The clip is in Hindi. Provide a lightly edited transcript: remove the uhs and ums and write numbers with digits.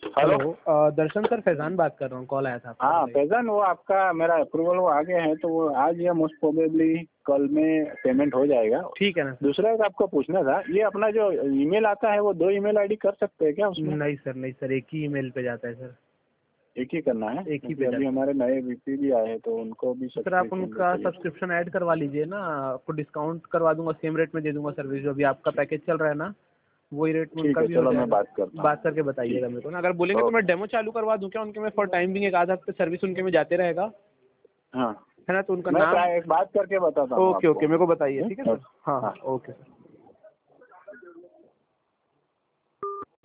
हेलो। दर्शन सर, फैजान बात कर रहा हूँ, कॉल आया था आपका। हाँ फैजान, वो आपका मेरा अप्रूवल वो आ गया है, तो वो आज या मोस्ट प्रोबेबली कल में पेमेंट हो जाएगा। ठीक है ना सर। दूसरा एक आपको पूछना था, ये अपना जो ईमेल आता है वो 2 ईमेल आईडी कर सकते हैं क्या उसमें? नहीं सर, एक ही ईमेल पे जाता है सर। एक ही करना है? एक ही पे क्योंकि अभी हमारे नए वीपी भी आए हैं तो उनको भी सर आप उनका चाहिए। सब्सक्रिप्शन ऐड करवा लीजिए ना, आपको डिस्काउंट करवा दूंगा, सेम रेट में दे दूंगा सर्विस। जो अभी आपका पैकेज चल रहा है ना, वही रेट में ठीक उनका है, भी हो चलो मैं जाएगा। बात करता हूँ। बात करके बताइएगा मेरे को ना, अगर बोलेंगे तो मैं डेमो चालू करवा दूं क्या उनके में, फॉर टाइम बिंग एक आधा हफ्ते सर्विस उनके में जाते रहेगा, हाँ है ना? तो उनका मैं नाम। एक बात करके बताता हूँ ओके आपको। मेरे को बताइए, ठीक है सर। हाँ हाँ। Okay sir.